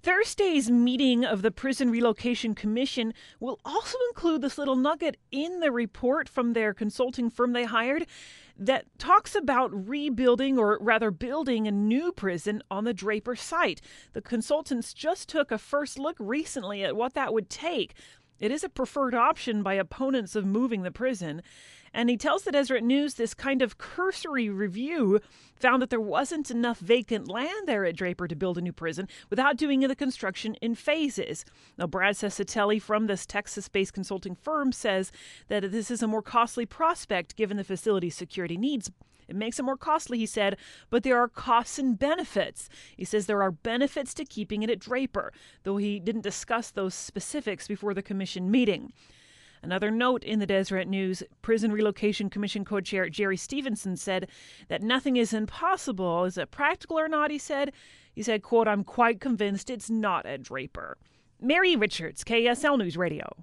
Thursday's meeting of the Prison Relocation Commission will also include this little nugget in the report from their consulting firm they hired that talks about rebuilding, or rather building, a new prison on the Draper site. The consultants just took a first look recently at what that would take. It is a preferred option by opponents of moving the prison. And he tells the Deseret News this kind of cursory review found that there wasn't enough vacant land there at Draper to build a new prison without doing the construction in phases. Now, Brad Cesatelli from this Texas-based consulting firm says that this is a more costly prospect given the facility's security needs. It makes it more costly, he said, but there are costs and benefits. He says there are benefits to keeping it at Draper, though he didn't discuss those specifics before the commission meeting. Another note in the Deseret News, Prison Relocation Commission co-chair Jerry Stevenson said that nothing is impossible. Is it practical or not, he said, quote, "I'm quite convinced it's not at Draper." Mary Richards, KSL News Radio.